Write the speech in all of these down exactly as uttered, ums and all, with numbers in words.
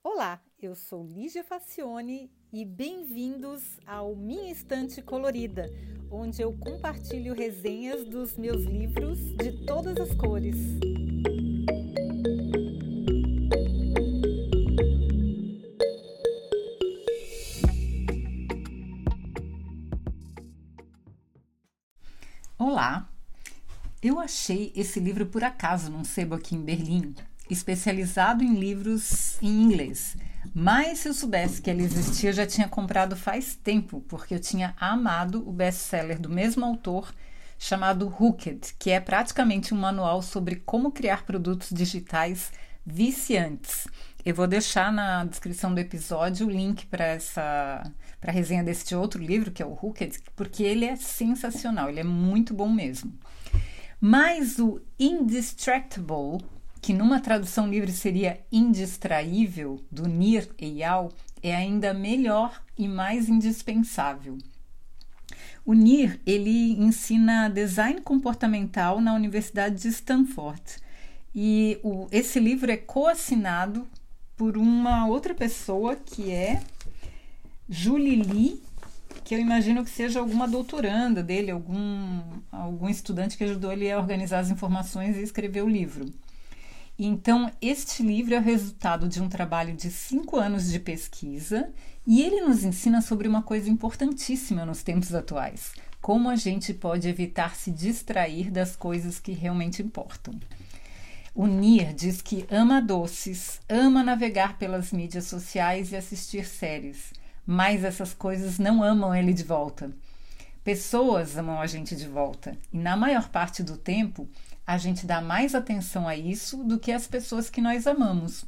Olá, eu sou Lígia Facione e bem-vindos ao Minha Estante Colorida, onde eu compartilho resenhas dos meus livros de todas as cores. Olá, eu achei esse livro por acaso num sebo aqui em Berlim, especializado em livros em inglês. Mas se eu soubesse que ele existia, eu já tinha comprado faz tempo, porque eu tinha amado o best-seller do mesmo autor, chamado Hooked, que é praticamente um manual sobre como criar produtos digitais viciantes. Eu vou deixar na descrição do episódio o link para essa para a resenha deste outro livro, que é o Hooked, porque ele é sensacional, ele é muito bom mesmo. Mas o Indistractable, que numa tradução livre seria indistraível, do Nir Eyal, é ainda melhor e mais indispensável. O Nir, ele ensina design comportamental na Universidade de Stanford. E o, esse livro é coassinado por uma outra pessoa, que é Julie Lee, que eu imagino que seja alguma doutoranda dele, algum, algum estudante que ajudou ele a organizar as informações e escrever o livro. Então, este livro é o resultado de um trabalho de cinco anos de pesquisa e ele nos ensina sobre uma coisa importantíssima nos tempos atuais: como a gente pode evitar se distrair das coisas que realmente importam. O Nir diz que ama doces, ama navegar pelas mídias sociais e assistir séries, mas essas coisas não amam ele de volta. Pessoas amam a gente de volta e, na maior parte do tempo, a gente dá mais atenção a isso do que às pessoas que nós amamos.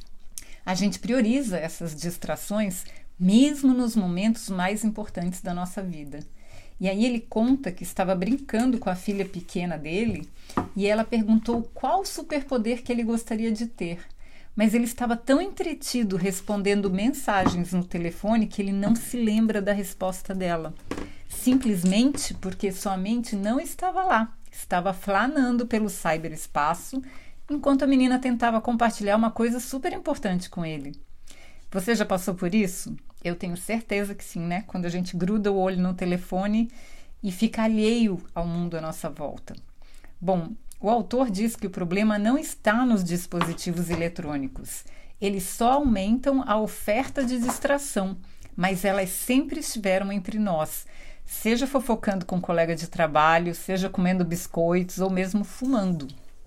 A gente prioriza essas distrações mesmo nos momentos mais importantes da nossa vida. E aí ele conta que estava brincando com a filha pequena dele e ela perguntou qual superpoder que ele gostaria de ter. Mas ele estava tão entretido respondendo mensagens no telefone que ele não se lembra da resposta dela. Simplesmente porque sua mente não estava lá. Estava flanando pelo cyberespaço, enquanto a menina tentava compartilhar uma coisa super importante com ele. Você já passou por isso? Eu tenho certeza que sim, né? Quando a gente gruda o olho no telefone e fica alheio ao mundo à nossa volta. Bom, o autor diz que o problema não está nos dispositivos eletrônicos. Eles só aumentam a oferta de distração, mas elas sempre estiveram entre nós. Seja fofocando com um colega de trabalho, seja comendo biscoitos ou mesmo fumando.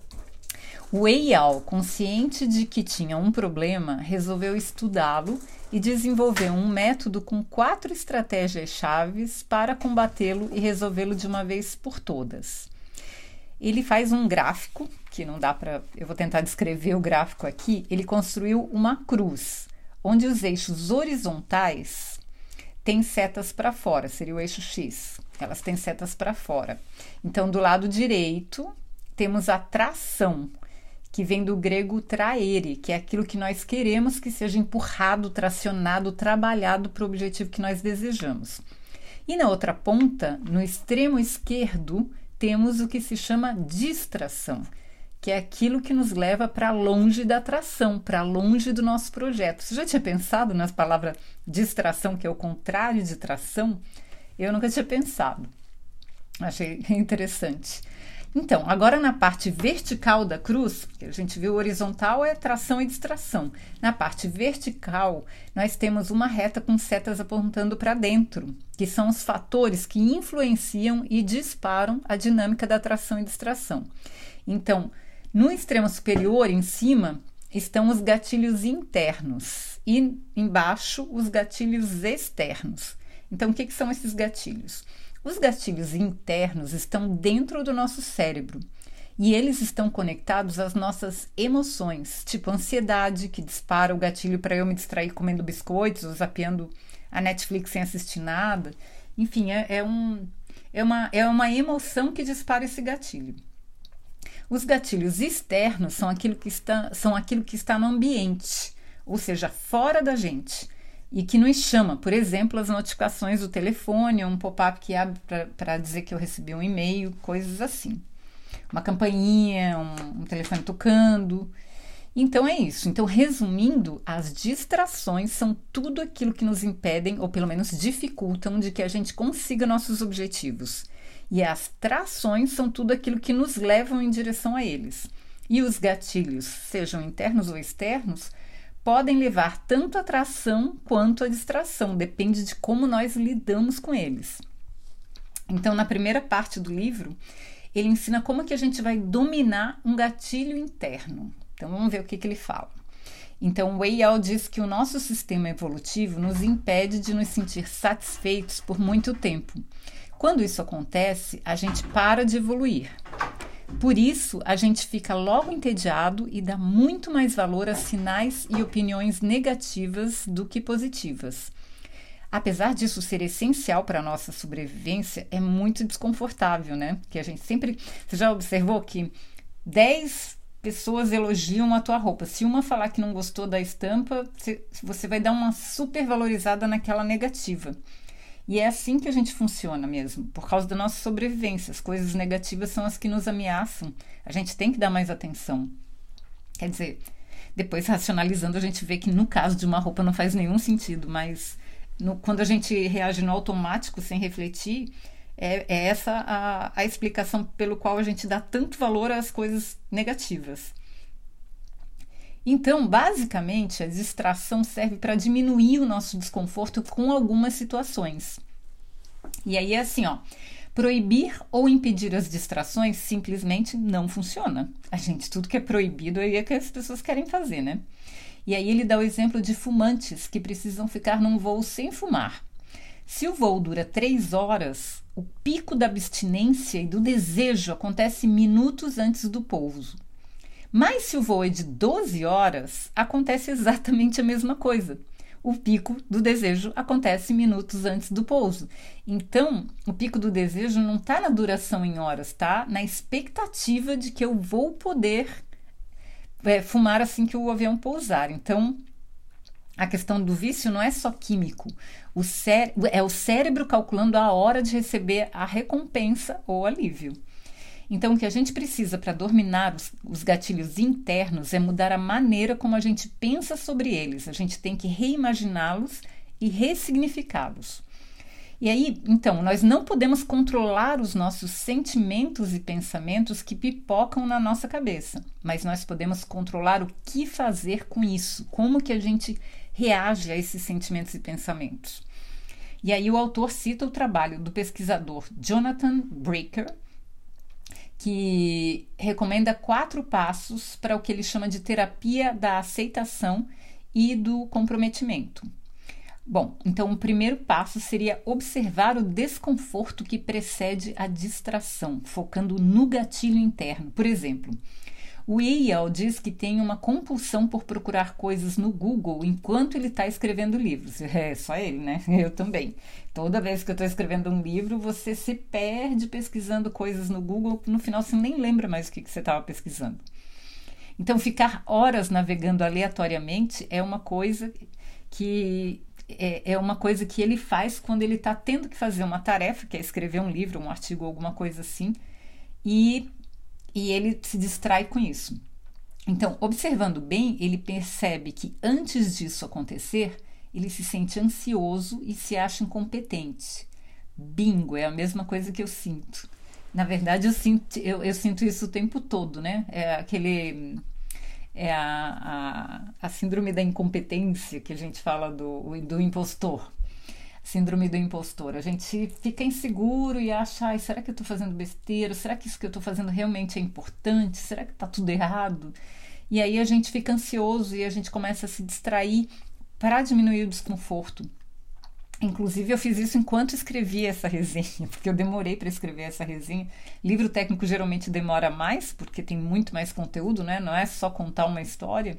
O Eyal, consciente de que tinha um problema, resolveu estudá-lo e desenvolveu um método com quatro estratégias chaves para combatê-lo e resolvê-lo de uma vez por todas. Ele faz um gráfico, que não dá para... Eu vou tentar descrever o gráfico aqui. Ele construiu uma cruz, onde os eixos horizontais tem setas para fora, seria o eixo X. Elas têm setas para fora. Então, do lado direito, temos a tração, que vem do grego traere, que é aquilo que nós queremos que seja empurrado, tracionado, trabalhado para o objetivo que nós desejamos. E na outra ponta, no extremo esquerdo, temos o que se chama distração, que é aquilo que nos leva para longe da atração, para longe do nosso projeto. Você já tinha pensado nas palavras distração, que é o contrário de tração? Eu nunca tinha pensado. Achei interessante. Então, agora na parte vertical da cruz, porque a gente viu horizontal é tração e distração. Na parte vertical, nós temos uma reta com setas apontando para dentro, que são os fatores que influenciam e disparam a dinâmica da atração e distração. Então, no extremo superior, em cima, estão os gatilhos internos e embaixo os gatilhos externos. Então, o que, que são esses gatilhos? Os gatilhos internos estão dentro do nosso cérebro e eles estão conectados às nossas emoções, tipo ansiedade, que dispara o gatilho para eu me distrair comendo biscoitos ou zapeando a Netflix sem assistir nada. Enfim, é, é, um, é, uma, é uma emoção que dispara esse gatilho. Os gatilhos externos são aquilo que está, são aquilo que está no ambiente, ou seja, fora da gente, e que nos chama, por exemplo, as notificações do telefone, um pop-up que abre para dizer que eu recebi um e-mail, coisas assim. Uma campainha, um, um telefone tocando. Então é isso. Então, resumindo, as distrações são tudo aquilo que nos impedem, ou pelo menos dificultam, de que a gente consiga nossos objetivos. E as trações são tudo aquilo que nos levam em direção a eles. E os gatilhos, sejam internos ou externos, podem levar tanto à atração quanto à distração, depende de como nós lidamos com eles. Então, na primeira parte do livro, ele ensina como que a gente vai dominar um gatilho interno. Então, vamos ver o que, que ele fala. Então, o Eyal diz que o nosso sistema evolutivo nos impede de nos sentir satisfeitos por muito tempo. Quando isso acontece, a gente para de evoluir. Por isso, a gente fica logo entediado e dá muito mais valor a sinais e opiniões negativas do que positivas. Apesar disso ser essencial para a nossa sobrevivência, é muito desconfortável, né? Que a gente sempre... Você já observou que dez pessoas elogiam a tua roupa. Se uma falar que não gostou da estampa, você vai dar uma super valorizada naquela negativa. E é assim que a gente funciona mesmo, por causa da nossa sobrevivência. As coisas negativas são as que nos ameaçam. A gente tem que dar mais atenção. Quer dizer, depois racionalizando, a gente vê que no caso de uma roupa não faz nenhum sentido, mas no, quando a gente reage no automático, sem refletir, é, é essa a, a explicação pelo qual a gente dá tanto valor às coisas negativas. Então, basicamente, a distração serve para diminuir o nosso desconforto com algumas situações. E aí é assim, ó, proibir ou impedir as distrações simplesmente não funciona. A gente, tudo que é proibido aí é que as pessoas querem fazer, né? E aí ele dá o exemplo de fumantes que precisam ficar num voo sem fumar. Se o voo dura três horas, o pico da abstinência e do desejo acontece minutos antes do pouso. Mas se o voo é de doze horas, acontece exatamente a mesma coisa. O pico do desejo acontece minutos antes do pouso. Então, o pico do desejo não está na duração em horas, tá? Na expectativa de que eu vou poder é, fumar assim que o avião pousar. Então, a questão do vício não é só químico. O cé- é o cérebro calculando a hora de receber a recompensa ou alívio. Então, o que a gente precisa para dominar os, os gatilhos internos é mudar a maneira como a gente pensa sobre eles. A gente tem que reimaginá-los e ressignificá-los. E aí, então, nós não podemos controlar os nossos sentimentos e pensamentos que pipocam na nossa cabeça, mas nós podemos controlar o que fazer com isso, como que a gente reage a esses sentimentos e pensamentos. E aí o autor cita o trabalho do pesquisador Jonathan Breaker, que recomenda quatro passos para o que ele chama de terapia da aceitação e do comprometimento. Bom, então o primeiro passo seria observar o desconforto que precede a distração, focando no gatilho interno. Por exemplo, o Eyal diz que tem uma compulsão por procurar coisas no Google enquanto ele está escrevendo livros. É só ele, né? Eu também. Toda vez que eu estou escrevendo um livro, você se perde pesquisando coisas no Google, no final você nem lembra mais o que, que você estava pesquisando. Então, ficar horas navegando aleatoriamente é uma coisa que é, é uma coisa que ele faz quando ele está tendo que fazer uma tarefa, que é escrever um livro, um artigo, alguma coisa assim, e E ele se distrai com isso. Então, observando bem, ele percebe que antes disso acontecer, ele se sente ansioso e se acha incompetente. Bingo, é a mesma coisa que eu sinto. Na verdade, eu sinto, eu, eu sinto isso o tempo todo, né? É aquele... É a, a, a síndrome da incompetência que a gente fala do, do impostor. Síndrome do impostor. A gente fica inseguro e acha, ai, será que eu estou fazendo besteira? Será que isso que eu estou fazendo realmente é importante? Será que está tudo errado? E aí a gente fica ansioso e a gente começa a se distrair para diminuir o desconforto. Inclusive, eu fiz isso enquanto escrevia essa resenha, porque eu demorei para escrever essa resenha. Livro técnico geralmente demora mais, porque tem muito mais conteúdo, né? Não é só contar uma história.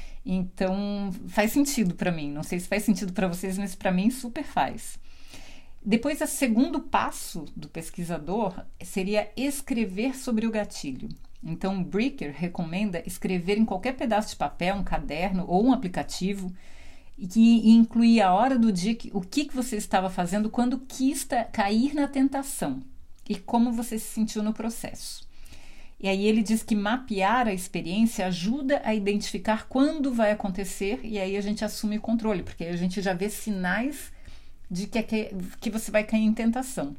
Então, faz sentido para mim. Não sei se faz sentido para vocês, mas para mim super faz. Depois, o segundo passo do pesquisador seria escrever sobre o gatilho. Então, Breaker recomenda escrever em qualquer pedaço de papel, um caderno ou um aplicativo, e que incluir a hora do dia, o que você estava fazendo quando quis cair na tentação e como você se sentiu no processo. E aí ele diz que mapear a experiência ajuda a identificar quando vai acontecer e aí a gente assume o controle, porque aí a gente já vê sinais de que, que, que você vai cair em tentação.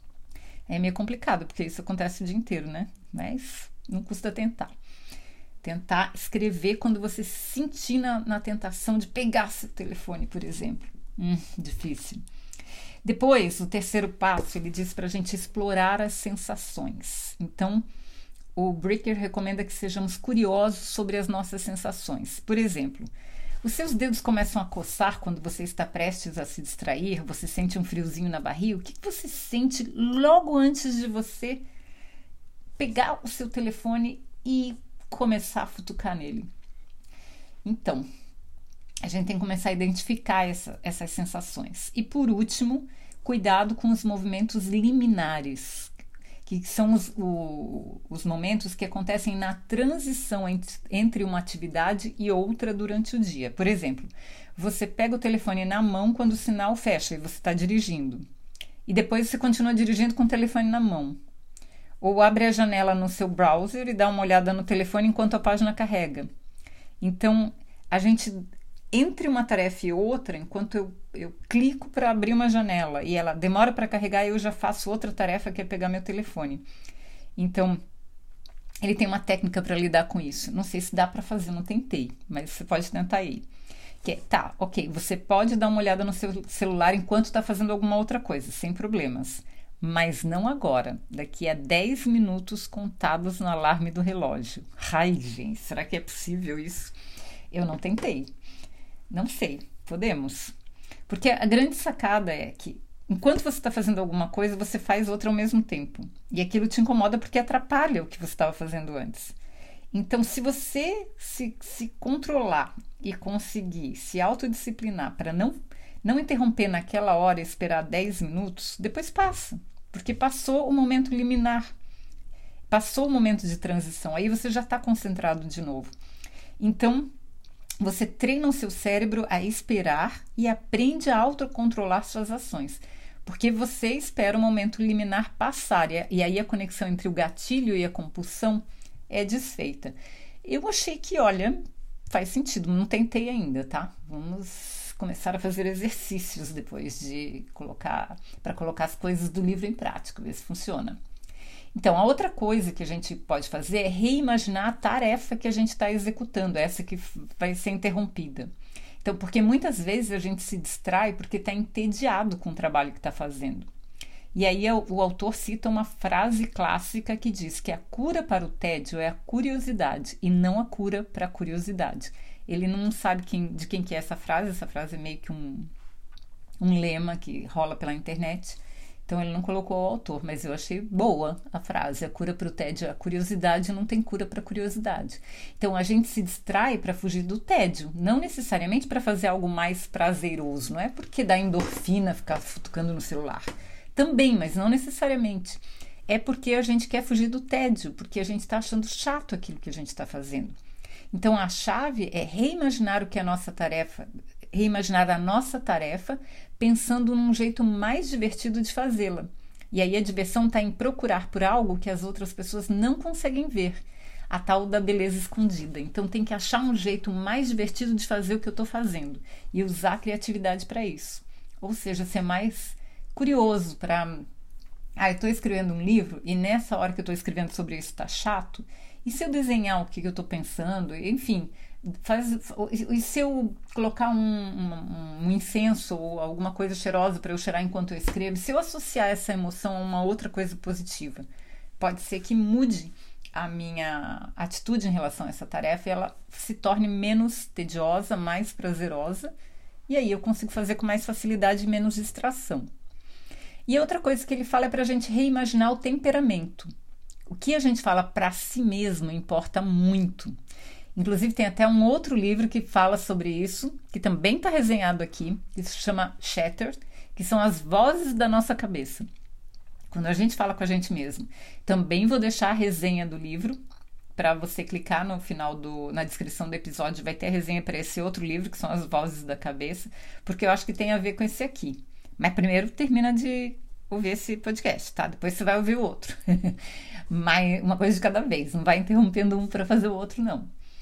É meio complicado, porque isso acontece o dia inteiro, né? Mas não custa tentar. Tentar escrever quando você se sentir na, na tentação de pegar seu telefone, por exemplo. Hum, difícil. Depois, o terceiro passo, ele diz para a gente explorar as sensações. Então, o Bricker recomenda que sejamos curiosos sobre as nossas sensações. Por exemplo, os seus dedos começam a coçar quando você está prestes a se distrair, você sente um friozinho na barriga. O que você sente logo antes de você pegar o seu telefone e começar a futucar nele? Então, a gente tem que começar a identificar essa, essas sensações. E por último, cuidado com os movimentos liminares, que são os, o, os momentos que acontecem na transição entre, entre uma atividade e outra durante o dia. Por exemplo, você pega o telefone na mão quando o sinal fecha e você está dirigindo. E depois você continua dirigindo com o telefone na mão. Ou abre a janela no seu browser e dá uma olhada no telefone enquanto a página carrega. Então, a gente, entre uma tarefa e outra, enquanto eu, eu clico para abrir uma janela e ela demora para carregar, eu já faço outra tarefa que é pegar meu telefone. Então, ele tem uma técnica para lidar com isso. Não sei se dá para fazer, não tentei, mas você pode tentar aí. Que é, tá, ok, você pode dar uma olhada no seu celular enquanto está fazendo alguma outra coisa, sem problemas. Mas não agora, daqui a dez minutos contados no alarme do relógio. Ai, gente, será que é possível isso? Eu não tentei. Não sei, podemos. Porque a grande sacada é que, enquanto você está fazendo alguma coisa, você faz outra ao mesmo tempo. E aquilo te incomoda porque atrapalha o que você estava fazendo antes. Então, se você se, se controlar e conseguir se autodisciplinar para não, não interromper naquela hora e esperar dez minutos, depois passa. Porque passou o momento liminar. Passou o momento de transição. Aí você já está concentrado de novo. Então, você treina o seu cérebro a esperar e aprende a autocontrolar suas ações. Porque você espera o momento liminar passar. E aí a conexão entre o gatilho e a compulsão é desfeita. Eu achei que, olha, faz sentido. Não tentei ainda, tá? Vamos começar a fazer exercícios depois de colocar, para colocar as coisas do livro em prática, ver se funciona. Então, a outra coisa que a gente pode fazer é reimaginar a tarefa que a gente está executando, essa que vai ser interrompida. Então, porque muitas vezes a gente se distrai porque está entediado com o trabalho que está fazendo. E aí o, o autor cita uma frase clássica que diz que a cura para o tédio é a curiosidade e não a cura para a curiosidade. Ele não sabe quem, de quem que é essa frase, essa frase é meio que um, um lema que rola pela internet. Então, ele não colocou o autor, mas eu achei boa a frase. A cura para o tédio, a curiosidade não tem cura para a curiosidade. Então, a gente se distrai para fugir do tédio, não necessariamente para fazer algo mais prazeroso. Não é porque dá endorfina ficar futucando no celular. Também, mas não necessariamente. É porque a gente quer fugir do tédio, porque a gente está achando chato aquilo que a gente está fazendo. Então, a chave é reimaginar o que é a nossa tarefa, reimaginar a nossa tarefa pensando num jeito mais divertido de fazê-la. E aí a diversão está em procurar por algo que as outras pessoas não conseguem ver, a tal da beleza escondida. Então tem que achar um jeito mais divertido de fazer o que eu estou fazendo e usar a criatividade para isso. Ou seja, ser mais curioso para... Ah, eu estou escrevendo um livro e nessa hora que eu estou escrevendo sobre isso está chato. E se eu desenhar o que eu estou pensando? Enfim, faz, e se eu colocar um, um, um incenso ou alguma coisa cheirosa para eu cheirar enquanto eu escrevo? Se eu associar essa emoção a uma outra coisa positiva, pode ser que mude a minha atitude em relação a essa tarefa e ela se torne menos tediosa, mais prazerosa. E aí eu consigo fazer com mais facilidade e menos distração. E outra coisa que ele fala é para a gente reimaginar o temperamento. O que a gente fala para si mesmo importa muito. Inclusive tem até um outro livro que fala sobre isso, que também está resenhado aqui, que se chama Shattered, que são as vozes da nossa cabeça. Quando a gente fala com a gente mesmo. Também vou deixar a resenha do livro, para você clicar no final, do, na descrição do episódio, vai ter a resenha para esse outro livro, que são as vozes da cabeça, porque eu acho que tem a ver com esse aqui. Mas primeiro termina de ouvir esse podcast, tá? Depois você vai ouvir o outro. Mas uma coisa de cada vez, não vai interrompendo um para fazer o outro, não.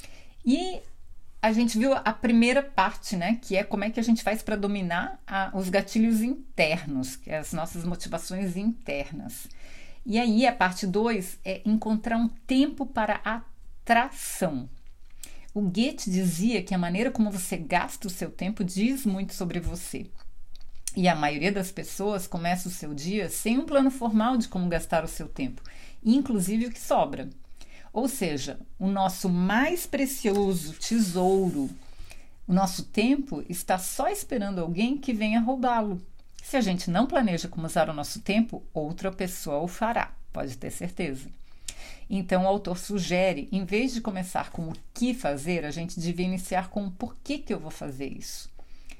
E a gente viu a primeira parte, né? Que é como é que a gente faz para dominar a, os gatilhos internos, que é as nossas motivações internas. E aí a parte dois é encontrar um tempo para atração. O Goethe dizia que a maneira como você gasta o seu tempo diz muito sobre você. E a maioria das pessoas começa o seu dia sem um plano formal de como gastar o seu tempo, inclusive o que sobra. Ou seja, o nosso mais precioso tesouro, o nosso tempo, está só esperando alguém que venha roubá-lo. Se a gente não planeja como usar o nosso tempo, outra pessoa o fará, pode ter certeza. Então o autor sugere, em vez de começar com o que fazer, a gente devia iniciar com o porquê que eu vou fazer isso.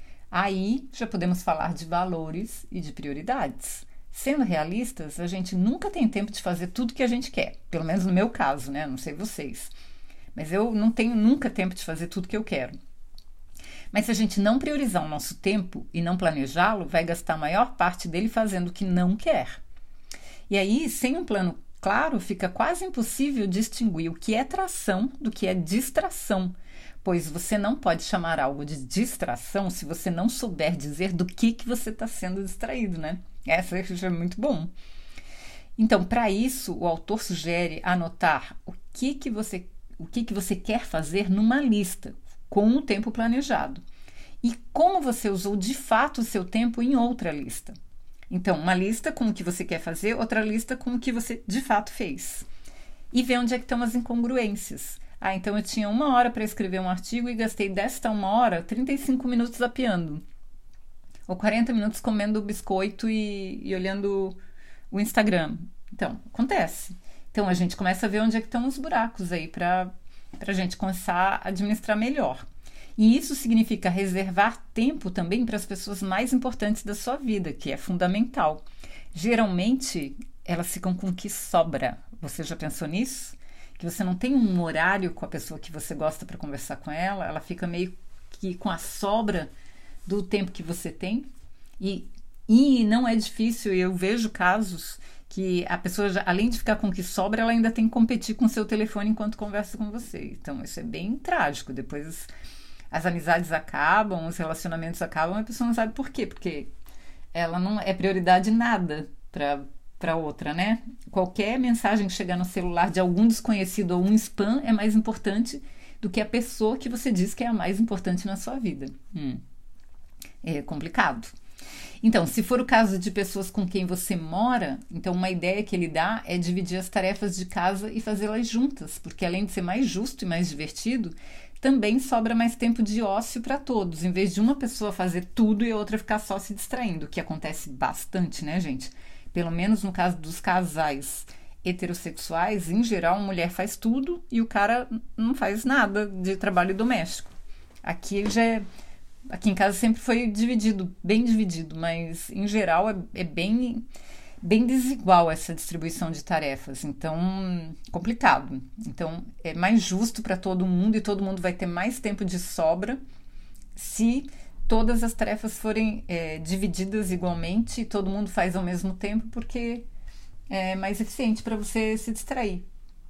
Aí já podemos falar de valores e de prioridades. Sendo realistas, a gente nunca tem tempo de fazer tudo que a gente quer. Pelo menos no meu caso, né? Não sei vocês. Mas eu não tenho nunca tempo de fazer tudo que eu quero. Mas se a gente não priorizar o nosso tempo e não planejá-lo, vai gastar a maior parte dele fazendo o que não quer. E aí, sem um plano claro, fica quase impossível distinguir o que é tração do que é distração. Pois você não pode chamar algo de distração se você não souber dizer do que, que você está sendo distraído, né? Essa já é muito bom. Então, para isso, o autor sugere anotar o que, que, você, o que, que você quer fazer numa lista, com o tempo planejado. E como você usou de fato o seu tempo em outra lista. Então, uma lista com o que você quer fazer, outra lista com o que você de fato fez. E ver onde é que estão as incongruências. Ah, então eu tinha uma hora para escrever um artigo e gastei desta uma hora trinta e cinco minutos zapeando. Ou quarenta minutos comendo biscoito e, e olhando o Instagram. Então, acontece. Então a gente começa a ver onde é que estão os buracos aí para a gente começar a administrar melhor. E isso significa reservar tempo também para as pessoas mais importantes da sua vida, que é fundamental. Geralmente, elas ficam com o que sobra. Você já pensou nisso? Que você não tem um horário com a pessoa que você gosta para conversar com ela, ela fica meio que com a sobra do tempo que você tem. E, e não é difícil, eu vejo casos que a pessoa, já, além de ficar com o que sobra, ela ainda tem que competir com o seu telefone enquanto conversa com você. Então, isso é bem trágico. Depois as amizades acabam, os relacionamentos acabam, a pessoa não sabe por quê, porque ela não é prioridade nada para para outra, né? Qualquer mensagem que chegar no celular de algum desconhecido ou um spam é mais importante do que a pessoa que você diz que é a mais importante na sua vida. Hum. É complicado. Então, se for o caso de pessoas com quem você mora, então uma ideia que ele dá é dividir as tarefas de casa e fazê-las juntas, porque além de ser mais justo e mais divertido, também sobra mais tempo de ócio para todos, em vez de uma pessoa fazer tudo e a outra ficar só se distraindo, que acontece bastante, né, gente? Pelo menos no caso dos casais heterossexuais, em geral, a mulher faz tudo e o cara não faz nada de trabalho doméstico. Aqui já é, aqui em casa sempre foi dividido, bem dividido, mas em geral é, é bem, bem desigual essa distribuição de tarefas, então complicado. Então é mais justo para todo mundo e todo mundo vai ter mais tempo de sobra se todas as tarefas forem é, divididas igualmente e todo mundo faz ao mesmo tempo, porque é mais eficiente para você se distrair.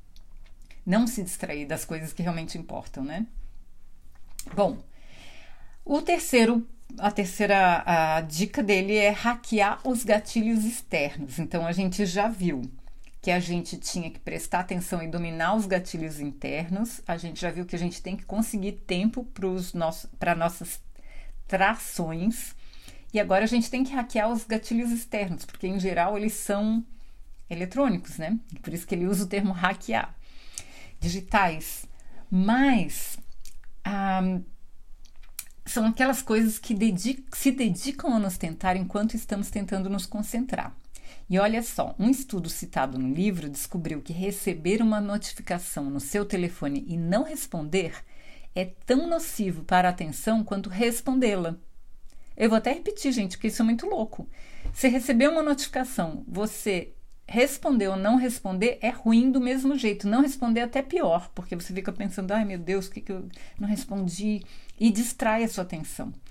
Não se distrair das coisas que realmente importam, né? Bom, o terceiro, a terceira a dica dele é hackear os gatilhos externos. Então, a gente já viu que a gente tinha que prestar atenção e dominar os gatilhos internos. A gente já viu que a gente tem que conseguir tempo para nossas trações. E agora a gente tem que hackear os gatilhos externos, porque em geral eles são eletrônicos, né? Por isso que ele usa o termo hackear. Digitais. Mas ah, são aquelas coisas que dedic- se dedicam a nos tentar enquanto estamos tentando nos concentrar. E olha só, um estudo citado no livro descobriu que receber uma notificação no seu telefone e não responder é tão nocivo para a atenção quanto respondê-la. Eu vou até repetir, gente, porque isso é muito louco. Se receber uma notificação, você responder ou não responder é ruim do mesmo jeito. Não responder é até pior, porque você fica pensando, ai meu Deus, o que, que eu não respondi? E distrai a sua atenção.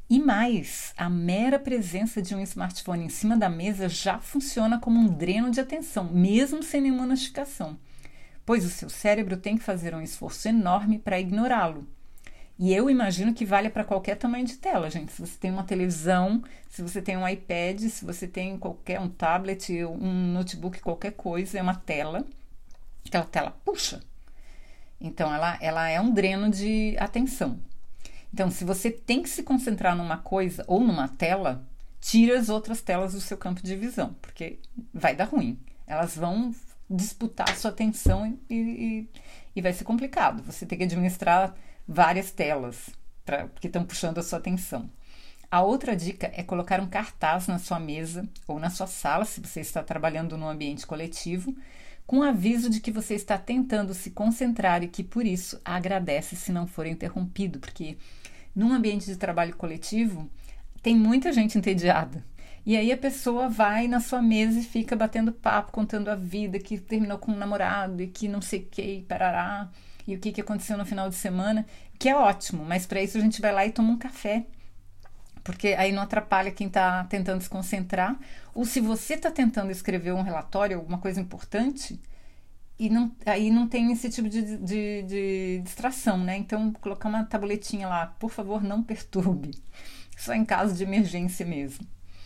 E mais, a mera presença de um smartphone em cima da mesa já funciona como um dreno de atenção, mesmo sem nenhuma notificação, pois o seu cérebro tem que fazer um esforço enorme para ignorá-lo. E eu imagino que vale para qualquer tamanho de tela, gente. Se você tem uma televisão, se você tem um iPad, se você tem qualquer um tablet, um notebook, qualquer coisa, é uma tela, aquela tela puxa. Então, ela, ela é um dreno de atenção. Então, se você tem que se concentrar numa coisa ou numa tela, tira as outras telas do seu campo de visão, porque vai dar ruim. Elas vão disputar a sua atenção e, e, e vai ser complicado. Você tem que administrar várias telas pra, que estão puxando a sua atenção. A outra dica é colocar um cartaz na sua mesa ou na sua sala, se você está trabalhando num ambiente coletivo, com aviso de que você está tentando se concentrar e que, por isso, agradece se não for interrompido, porque num ambiente de trabalho coletivo tem muita gente entediada. E aí a pessoa vai na sua mesa e fica batendo papo, contando a vida, que terminou com um namorado e que não sei o que, e parará, e o que, que aconteceu no final de semana, que é ótimo, mas para isso a gente vai lá e toma um café, porque aí não atrapalha quem está tentando se concentrar. Ou se você está tentando escrever um relatório, alguma coisa importante, e não, aí não tem esse tipo de, de, de distração, né? Então, colocar uma tabuletinha lá, por favor, não perturbe. Só em caso de emergência mesmo.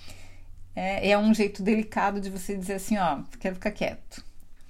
É, é um jeito delicado de você dizer assim, ó, quero ficar quieto.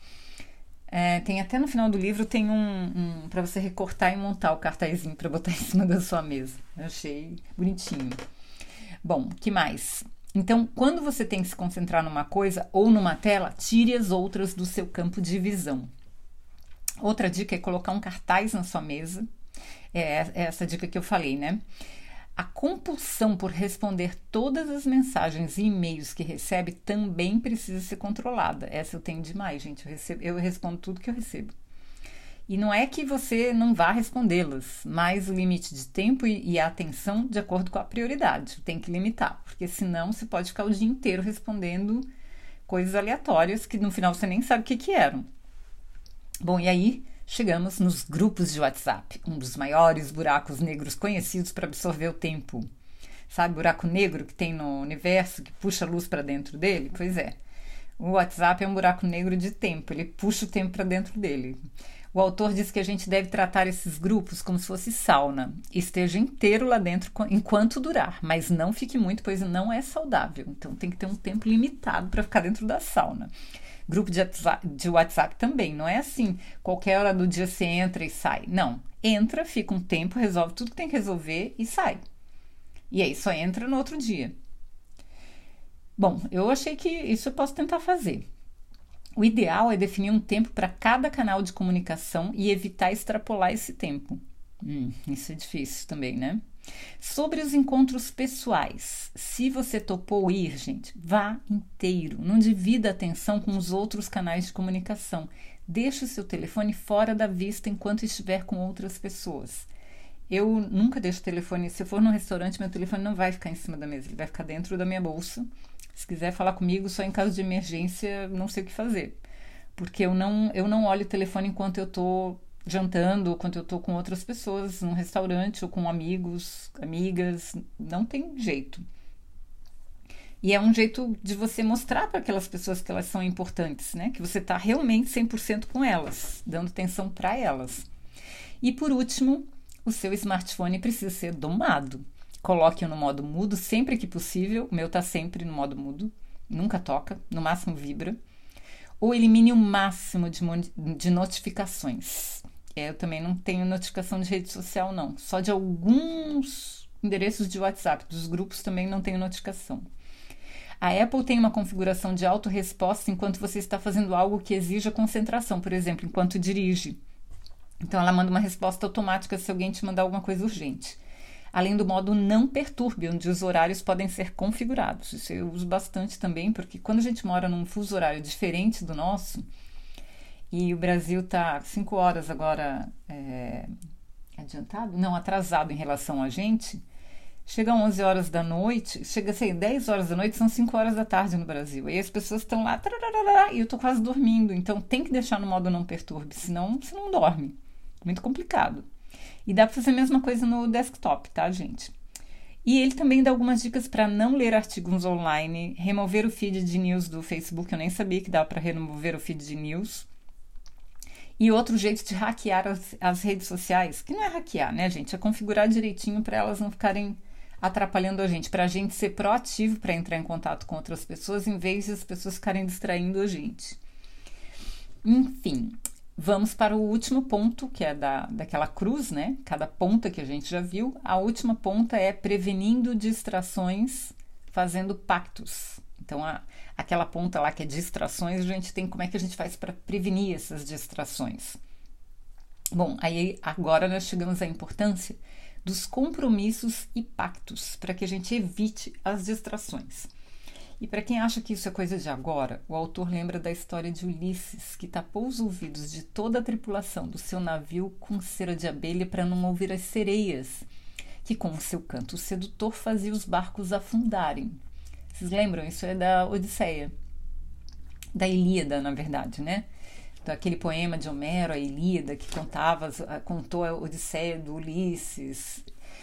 É, tem até no final do livro, tem um, um para você recortar e montar o cartazinho para botar em cima da sua mesa. Eu achei bonitinho. Bom, que mais? Então, quando você tem que se concentrar numa coisa ou numa tela, tire as outras do seu campo de visão. Outra dica é colocar um cartaz na sua mesa. É essa dica que eu falei, né? A compulsão por responder todas as mensagens e e-mails que recebe também precisa ser controlada. Essa eu tenho demais, gente. Eu, recebo, eu respondo tudo que eu recebo. E não é que você não vá respondê-las, mas o limite de tempo e, e a atenção de acordo com a prioridade. Tem que limitar, porque senão você pode ficar o dia inteiro respondendo coisas aleatórias que no final você nem sabe o que, que eram. Bom, e aí chegamos nos grupos de WhatsApp, um dos maiores buracos negros conhecidos para absorver o tempo. Sabe, buraco negro que tem no universo, que puxa a luz para dentro dele? Pois é, o WhatsApp é um buraco negro de tempo, ele puxa o tempo para dentro dele. O autor diz que a gente deve tratar esses grupos como se fosse sauna. Esteja inteiro lá dentro enquanto durar, mas não fique muito, pois não é saudável. Então tem que ter um tempo limitado para ficar dentro da sauna. Grupo de WhatsApp, de WhatsApp também, não é assim, qualquer hora do dia você entra e sai. Não, entra, fica um tempo, resolve tudo que tem que resolver e sai. E aí só entra no outro dia. Bom, eu achei que isso eu posso tentar fazer. O ideal é definir um tempo para cada canal de comunicação e evitar extrapolar esse tempo. Hum, isso é difícil também, né? Sobre os encontros pessoais, se você topou ir, gente, vá inteiro. Não divida a atenção com os outros canais de comunicação. Deixe o seu telefone fora da vista enquanto estiver com outras pessoas. Eu nunca deixo o telefone, se eu for num restaurante, meu telefone não vai ficar em cima da mesa, ele vai ficar dentro da minha bolsa. Se quiser falar comigo, só em caso de emergência, não sei o que fazer. Porque eu não, eu não olho o telefone enquanto eu estou jantando, ou quando eu estou com outras pessoas num restaurante, ou com amigos, amigas, não tem jeito. E é um jeito de você mostrar para aquelas pessoas que elas são importantes, né? Que você está realmente cem por cento com elas, dando atenção para elas. E por último, o seu smartphone precisa ser domado. Coloque-o no modo mudo sempre que possível. O meu está sempre no modo mudo, nunca toca, no máximo vibra. Ou elimine o máximo de, de notificações. É, eu também não tenho notificação de rede social, não. Só de alguns endereços de WhatsApp, dos grupos também não tenho notificação. A Apple tem uma configuração de autorresposta enquanto você está fazendo algo que exija concentração, por exemplo, enquanto dirige. Então, ela manda uma resposta automática se alguém te mandar alguma coisa urgente. Além do modo não perturbe, onde os horários podem ser configurados. Isso eu uso bastante também, porque quando a gente mora num fuso horário diferente do nosso, e o Brasil está cinco horas agora é, adiantado? Não, atrasado em relação a gente, chega às onze horas da noite, chega a ser dez horas da noite, são cinco horas da tarde no Brasil. E as pessoas estão lá, e eu estou quase dormindo. Então tem que deixar no modo não perturbe, senão você não dorme. Muito complicado. E dá para fazer a mesma coisa no desktop, tá, gente? E ele também dá algumas dicas para não ler artigos online, remover o feed de news do Facebook, eu nem sabia que dá para remover o feed de news. E outro jeito de hackear as, as redes sociais, que não é hackear, né, gente? É configurar direitinho para elas não ficarem atrapalhando a gente, para a gente ser proativo para entrar em contato com outras pessoas, em vez de as pessoas ficarem distraindo a gente. Enfim, vamos para o último ponto, que é da, daquela cruz, né? Cada ponta que a gente já viu. A última ponta é prevenindo distrações, fazendo pactos. Então, a, aquela ponta lá que é distrações, a gente tem como é que a gente faz para prevenir essas distrações. Bom, aí agora nós chegamos à importância dos compromissos e pactos para que a gente evite as distrações. E para quem acha que isso é coisa de agora, o autor lembra da história de Ulisses, que tapou os ouvidos de toda a tripulação do seu navio com cera de abelha para não ouvir as sereias, que com o seu canto sedutor fazia os barcos afundarem. Vocês lembram? Isso é da Odisseia, da Ilíada, na verdade, né? Daquele poema de Homero, a Ilíada, que contava, contou a Odisseia do Ulisses,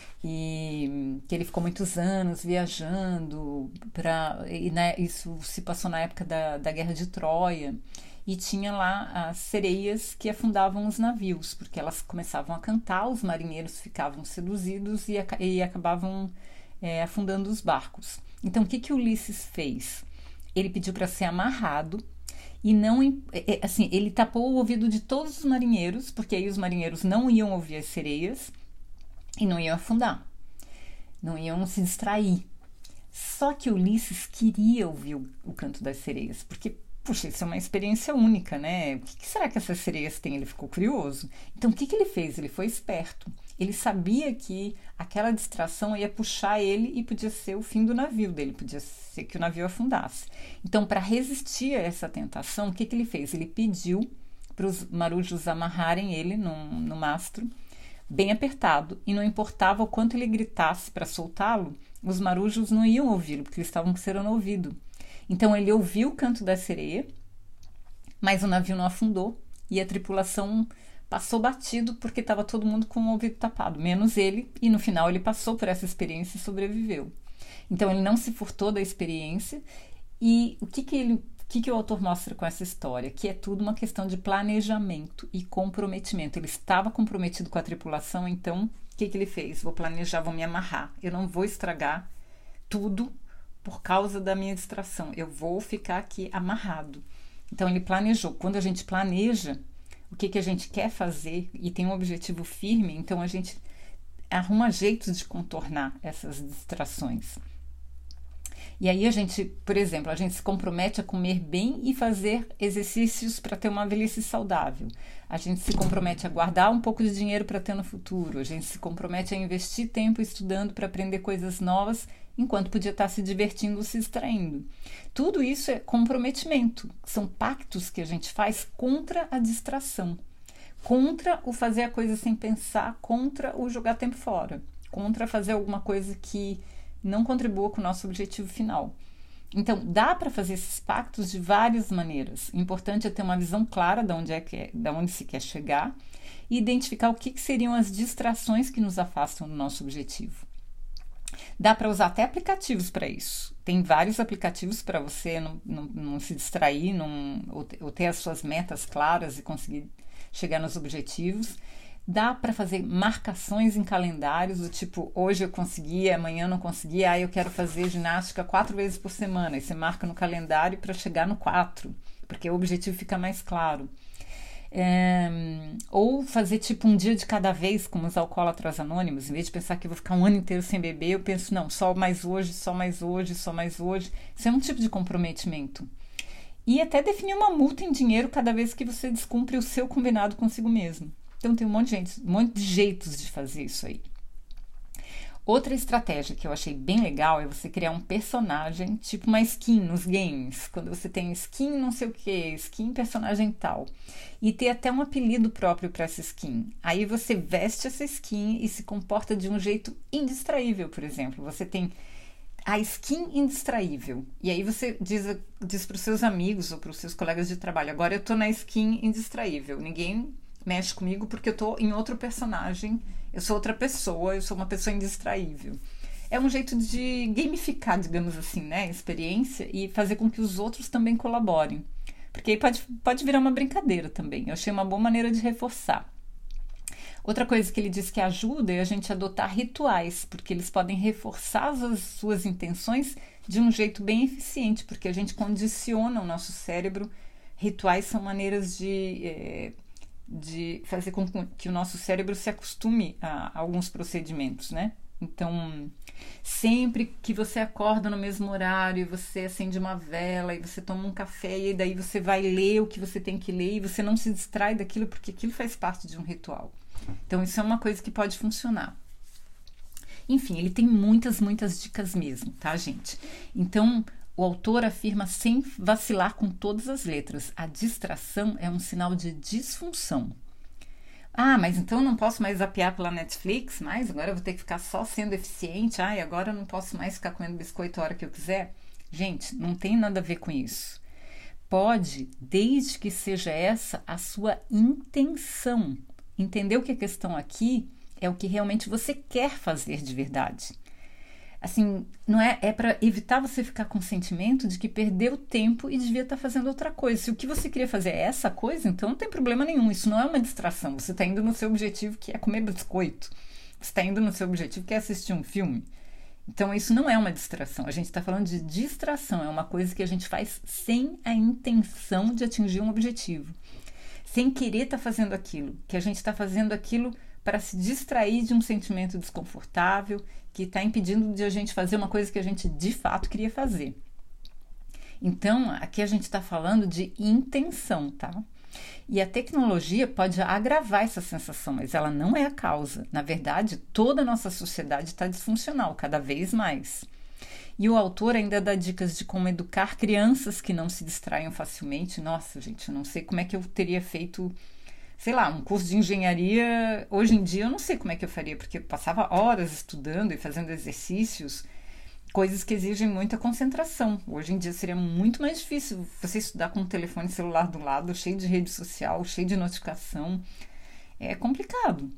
e que ele ficou muitos anos viajando, pra, e, né, isso se passou na época da, da Guerra de Troia, e tinha lá as sereias que afundavam os navios, porque elas começavam a cantar, os marinheiros ficavam seduzidos e, e acabavam é, afundando os barcos. Então, o que, que Ulisses fez? Ele pediu para ser amarrado, e não, assim, ele tapou o ouvido de todos os marinheiros, porque aí os marinheiros não iam ouvir as sereias e não iam afundar, não iam se distrair. Só que Ulisses queria ouvir o, o canto das sereias, porque, puxa, isso é uma experiência única, né? O que, que será que essas sereias têm? Ele ficou curioso. Então, o que, que ele fez? Ele foi esperto. Ele sabia que aquela distração ia puxar ele e podia ser o fim do navio dele, podia ser que o navio afundasse. Então, para resistir a essa tentação, o que, que ele fez? Ele pediu para os marujos amarrarem ele no, no mastro, bem apertado, e não importava o quanto ele gritasse para soltá-lo, os marujos não iam ouvi-lo, porque eles estavam com cera no ouvido. Então, ele ouviu o canto da sereia, mas o navio não afundou e a tripulação passou batido porque estava todo mundo com o ouvido tapado, menos ele, e no final ele passou por essa experiência e sobreviveu. Então, ele não se furtou da experiência. E o que, que, ele, o que, que o autor mostra com essa história? Que é tudo uma questão de planejamento e comprometimento. Ele estava comprometido com a tripulação, então, o que, que ele fez? Vou planejar, vou me amarrar. Eu não vou estragar tudo por causa da minha distração. Eu vou ficar aqui amarrado. Então, ele planejou. Quando a gente planeja o que, que a gente quer fazer e tem um objetivo firme, então a gente arruma jeitos de contornar essas distrações. E aí a gente, por exemplo, a gente se compromete a comer bem e fazer exercícios para ter uma velhice saudável. A gente se compromete a guardar um pouco de dinheiro para ter no futuro. A gente se compromete a investir tempo estudando para aprender coisas novas, enquanto podia estar se divertindo ou se distraindo. Tudo isso é comprometimento. São pactos que a gente faz contra a distração, contra o fazer a coisa sem pensar, contra o jogar tempo fora, contra fazer alguma coisa que não contribua com o nosso objetivo final. Então, dá para fazer esses pactos de várias maneiras. O importante é ter uma visão clara de onde, é que é, de onde se quer chegar e identificar o que, que seriam as distrações que nos afastam do nosso objetivo. Dá para usar até aplicativos para isso. Tem vários aplicativos para você não, não, não se distrair, não, ou, ou ter as suas metas claras e conseguir chegar nos objetivos. Dá para fazer marcações em calendários, do tipo, hoje eu consegui, amanhã eu não consegui, aí eu quero fazer ginástica quatro vezes por semana. E você marca no calendário para chegar no quatro, porque o objetivo fica mais claro. É, ou fazer tipo um dia de cada vez, como os alcoólatras anônimos. Em vez de pensar que eu vou ficar um ano inteiro sem beber, eu penso, não, só mais hoje, só mais hoje, só mais hoje. Isso é um tipo de comprometimento. E até definir uma multa em dinheiro cada vez que você descumpre o seu combinado consigo mesmo. Então tem um monte de gente, um monte de jeitos de fazer isso aí. Outra estratégia que eu achei bem legal é você criar um personagem, tipo uma skin nos games. Quando você tem skin não sei o que, skin personagem tal. E ter até um apelido próprio para essa skin. Aí você veste essa skin e se comporta de um jeito indistraível, por exemplo. Você tem a skin indistraível. E aí você diz, diz para os seus amigos ou para os seus colegas de trabalho, agora eu tô na skin indistraível. Ninguém mexe comigo porque eu tô em outro personagem. Eu sou outra pessoa, eu sou uma pessoa indistraível. é um jeito de gamificar, digamos assim, né, a experiência e fazer com que os outros também colaborem. Porque aí pode, pode virar uma brincadeira também. Eu achei uma boa maneira de reforçar. Outra coisa que ele diz que ajuda é a gente adotar rituais, porque eles podem reforçar as suas intenções de um jeito bem eficiente, porque a gente condiciona o nosso cérebro. Rituais são maneiras de, é, de fazer com que o nosso cérebro se acostume a, a alguns procedimentos, né? Então, sempre que você acorda no mesmo horário, você acende uma vela e você toma um café e daí você vai ler o que você tem que ler e você não se distrai daquilo porque aquilo faz parte de um ritual. Então, isso é uma coisa que pode funcionar. Enfim, ele tem muitas, muitas dicas mesmo, tá, gente? Então, o autor afirma sem vacilar com todas as letras: a distração é um sinal de disfunção. Ah, mas então eu não posso mais zapear pela Netflix, mas agora eu vou ter que ficar só sendo eficiente. Ah, e agora eu não posso mais ficar comendo biscoito a hora que eu quiser. Gente, não tem nada a ver com isso. Pode, desde que seja essa a sua intenção. Entendeu que a questão aqui é o que realmente você quer fazer de verdade. Assim, não é, é para evitar você ficar com o sentimento de que perdeu tempo e devia estar fazendo outra coisa. Se o que você queria fazer é essa coisa, então não tem problema nenhum. Isso não é uma distração. Você está indo no seu objetivo, que é comer biscoito. Você está indo no seu objetivo, que é assistir um filme. Então, isso não é uma distração. A gente está falando de distração. É uma coisa que a gente faz sem a intenção de atingir um objetivo. Sem querer estar fazendo aquilo. Que a gente está fazendo aquilo para se distrair de um sentimento desconfortável que está impedindo de a gente fazer uma coisa que a gente de fato queria fazer. Então, aqui a gente está falando de intenção, tá? E a tecnologia pode agravar essa sensação, mas ela não é a causa. Na verdade, toda a nossa sociedade está disfuncional, cada vez mais. E o autor ainda dá dicas de como educar crianças que não se distraiam facilmente. Nossa, gente, eu não sei como é que eu teria feito, sei lá, um curso de engenharia. Hoje em dia eu não sei como é que eu faria, porque eu passava horas estudando e fazendo exercícios, coisas que exigem muita concentração. Hoje em dia seria muito mais difícil você estudar com um telefone celular do lado, cheio de rede social, cheio de notificação. É complicado.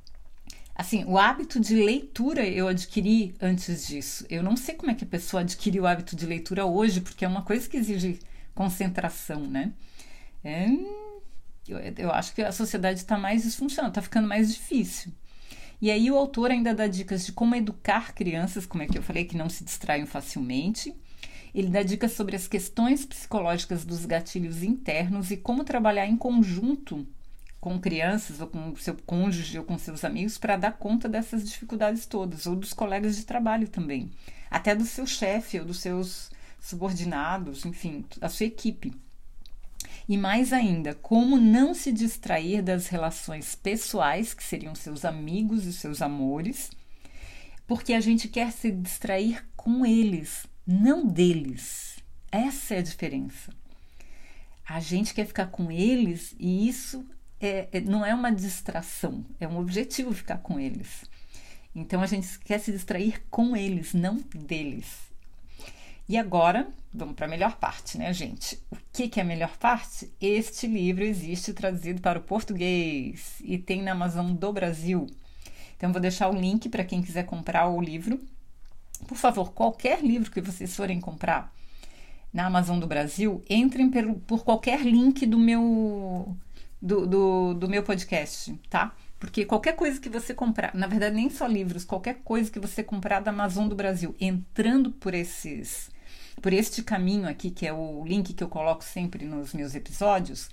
Assim, o hábito de leitura eu adquiri antes disso. Eu não sei como é que a pessoa adquiriu o hábito de leitura hoje, porque é uma coisa que exige concentração, né? É, eu, eu acho que a sociedade está mais disfuncional, está ficando mais difícil. E aí o autor ainda dá dicas de como educar crianças, como é que eu falei, que não se distraiam facilmente. Ele dá dicas sobre as questões psicológicas dos gatilhos internos e como trabalhar em conjunto com crianças ou com seu cônjuge ou com seus amigos para dar conta dessas dificuldades todas, ou dos colegas de trabalho também, até do seu chefe ou dos seus subordinados, enfim, a sua equipe. E mais ainda, como não se distrair das relações pessoais, que seriam seus amigos e seus amores, porque a gente quer se distrair com eles, não deles. Essa é a diferença. A gente quer ficar com eles e isso é, é, não é uma distração, é um objetivo ficar com eles. Então a gente quer se distrair com eles, não deles. E agora, vamos para a melhor parte, né, gente? O que, que é a melhor parte? Este livro existe traduzido para o português e tem na Amazon do Brasil. Então, vou deixar o link para quem quiser comprar o livro. Por favor, qualquer livro que vocês forem comprar na Amazon do Brasil, entrem por, por qualquer link do meu, do, do, do meu podcast, tá? Porque qualquer coisa que você comprar, na verdade nem só livros, qualquer coisa que você comprar da Amazon do Brasil, entrando por esses, por este caminho aqui, que é o link que eu coloco sempre nos meus episódios,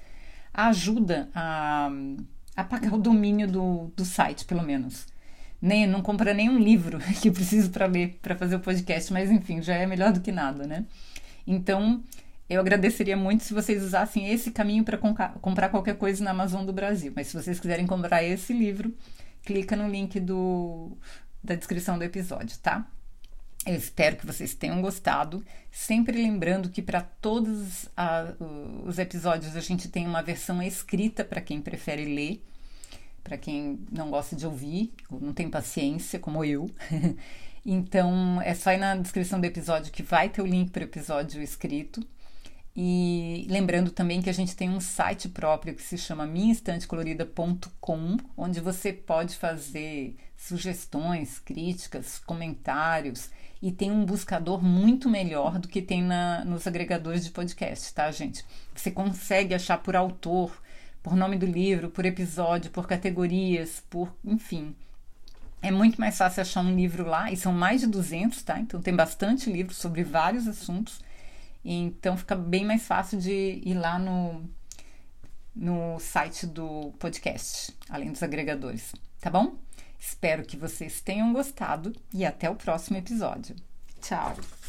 ajuda a, a pagar o domínio do, do site, pelo menos. Nem, não compra nenhum livro que eu preciso para ler, para fazer o podcast, mas enfim, já é melhor do que nada, né? Então, eu agradeceria muito se vocês usassem esse caminho para comprar qualquer coisa na Amazon do Brasil. Mas se vocês quiserem comprar esse livro, clica no link do, da descrição do episódio, tá? Eu espero que vocês tenham gostado. Sempre lembrando que para todos a, os episódios a gente tem uma versão escrita para quem prefere ler, para quem não gosta de ouvir, ou não tem paciência, como eu. Então, é só ir na descrição do episódio que vai ter o link para o episódio escrito. E lembrando também que a gente tem um site próprio que se chama minha estante colorida ponto com, onde você pode fazer sugestões, críticas, comentários, e tem um buscador muito melhor do que tem na, nos agregadores de podcast, tá, gente? Você consegue achar por autor, por nome do livro, por episódio, por categorias, por, enfim. É muito mais fácil achar um livro lá, e são mais de duzentos, tá? Então tem bastante livro sobre vários assuntos, então fica bem mais fácil de ir lá no, no site do podcast, além dos agregadores, tá bom? Espero que vocês tenham gostado e até o próximo episódio. Tchau!